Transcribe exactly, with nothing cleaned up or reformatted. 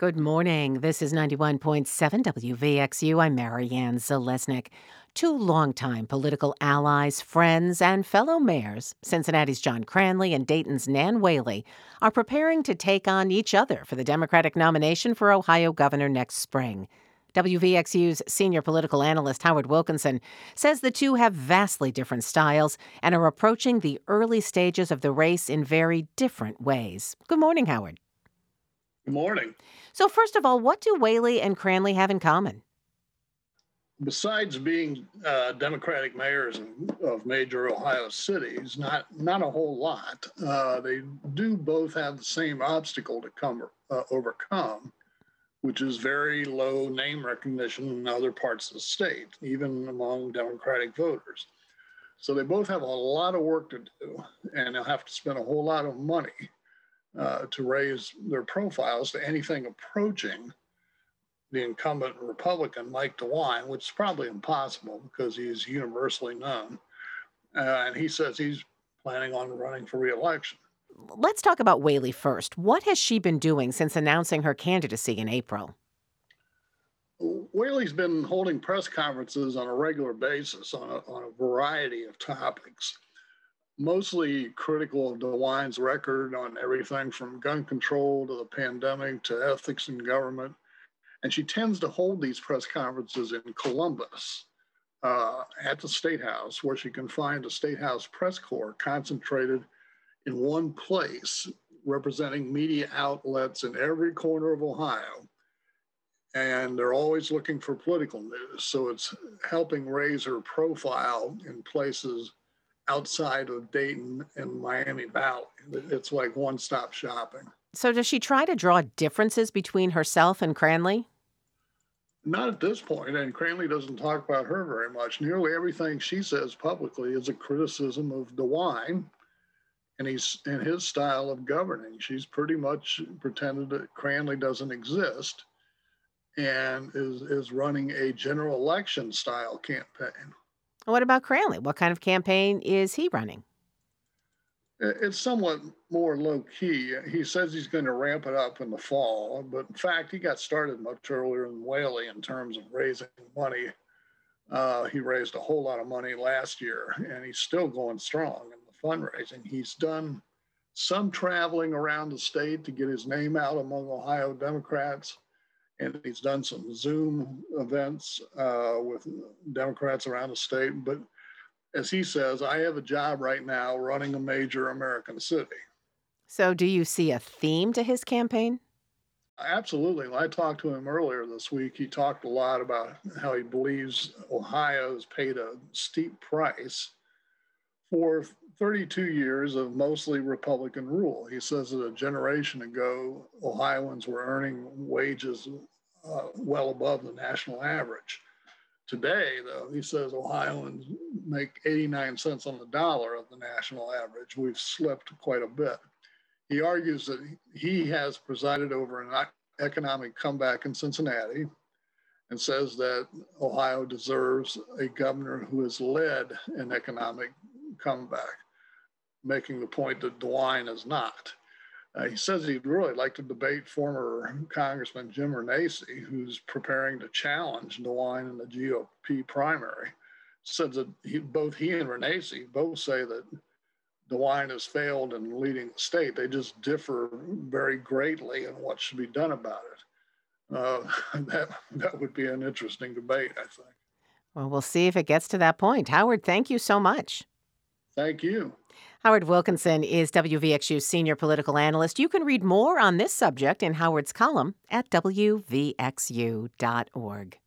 Good morning. This is ninety-one point seven W V X U. I'm Marianne Zalesnik. Two longtime political allies, friends, and fellow mayors, Cincinnati's John Cranley and Dayton's Nan Whaley, are preparing to take on each other for the Democratic nomination for Ohio governor next spring. W V X U's senior political analyst Howard Wilkinson says the two have vastly different styles and are approaching the early stages of the race in very different ways. Good morning, Howard. Good morning. So first of all, what do Whaley and Cranley have in common? Besides being uh, Democratic mayors of major Ohio cities, not not a whole lot. Uh, they do both have the same obstacle to come uh, overcome, which is very low name recognition in other parts of the state, even among Democratic voters. So they both have a lot of work to do, and they'll have to spend a whole lot of money uh, to raise their profiles to anything approaching the incumbent Republican, Mike DeWine, which is probably impossible because he's universally known. Uh, and he says he's planning on running for re-election. Let's talk about Whaley first. What has she been doing since announcing her candidacy in April? Whaley's been holding press conferences on a regular basis on a, on a variety of topics, mostly critical of DeWine's record on everything from gun control to the pandemic to ethics in government. And she tends to hold these press conferences in Columbus uh, at the State House, where she can find a State House press corps concentrated in one place, representing media outlets in every corner of Ohio. And they're always looking for political news. So it's helping raise her profile in places outside of Dayton and Miami Valley. It's like one-stop shopping. So does she try to draw differences between herself and Cranley? Not at this point, and Cranley doesn't talk about her very much. Nearly everything she says publicly is a criticism of DeWine and he's in his style of governing. She's pretty much pretended that Cranley doesn't exist and is, is running a general election style campaign. What about Cranley? What kind of campaign is he running? It's somewhat more low key. He says he's going to ramp it up in the fall, but in fact, he got started much earlier than Whaley in terms of raising money. Uh, he raised a whole lot of money last year, and he's still going strong in the fundraising. He's done some traveling around the state to get his name out among Ohio Democrats, and he's done some Zoom events uh, with Democrats around the state. But as he says, I have a job right now running a major American city. So do you see a theme to his campaign? Absolutely. When I talked to him earlier this week, he talked a lot about how he believes Ohio has paid a steep price for thirty-two years of mostly Republican rule. He says that a generation ago, Ohioans were earning wages uh, well above the national average. Today, though, he says Ohioans make eighty-nine cents on the dollar of the national average. We've slipped quite a bit. He argues that he has presided over an economic comeback in Cincinnati and says that Ohio deserves a governor who has led an economic comeback, making the point that DeWine is not. Uh, he says he'd really like to debate former Congressman Jim Renacci, who's preparing to challenge DeWine in the G O P primary. Says that he, both he and Renacci both say that DeWine has failed in leading the state. They just differ very greatly in what should be done about it. Uh, that, that would be an interesting debate, I think. Well, we'll see if it gets to that point. Howard, thank you so much. Thank you. Howard Wilkinson is W V X U's senior political analyst. You can read more on this subject in Howard's column at W V X U dot org.